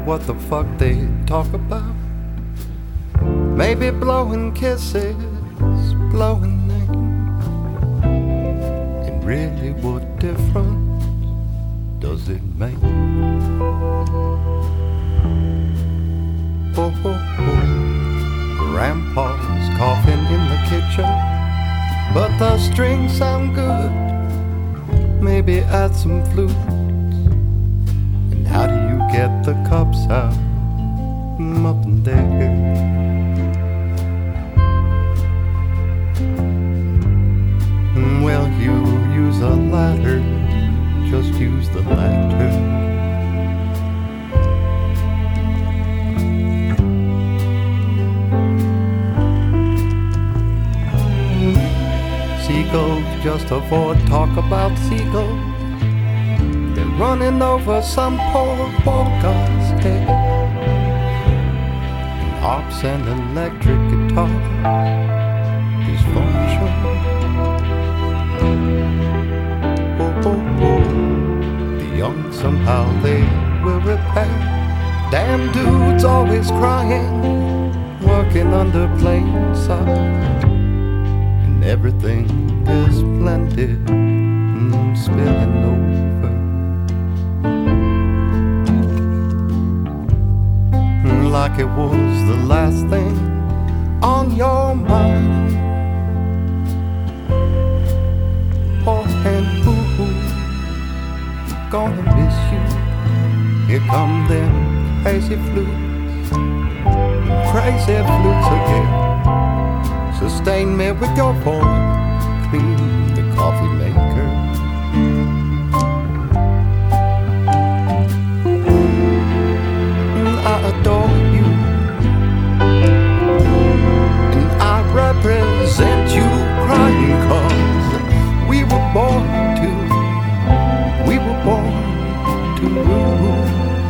what the fuck they talk about. Maybe blowing kisses, blowing names. And really, what difference does it make? Oh, oh, oh. Grandpa's coughing in the kitchen, but the strings sound good. Maybe add some flute. And how do you get the cups out up in there? Well, you use a ladder, just use the ladder. Seagulls, just avoid talk about seagulls. They're running over some poor guy's head. Harps and electric guitars, dysfunction. Oh, oh, oh. The young somehow they will repair. Damn dudes always crying, working under plain sight. Everything is splendid, spilling over. Like it was the last thing on your mind. Oh, and ooh, gonna miss you. Here come them crazy flutes again. Sustain me with your voice, clean the coffee maker. I adore you, and I represent you crying, 'cause we were born to rule.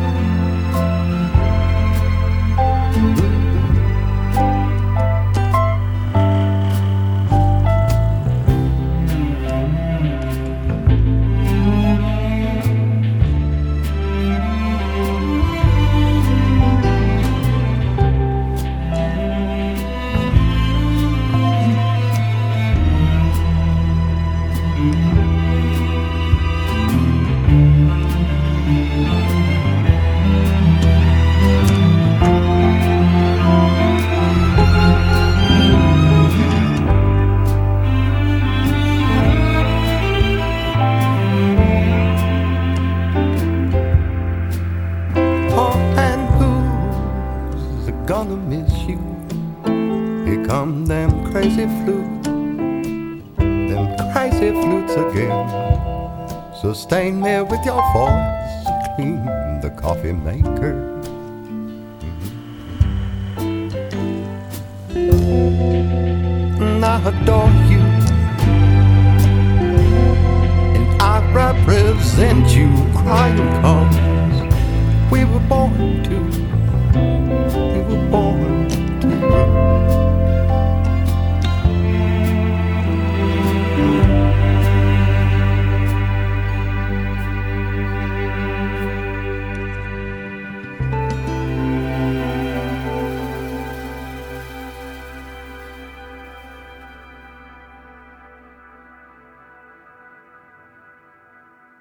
Gonna miss you. Here come them crazy flutes again. Sustain me with your voice, clean the coffee maker. And I adore you, and I represent you crying, 'cause we were born to. We were born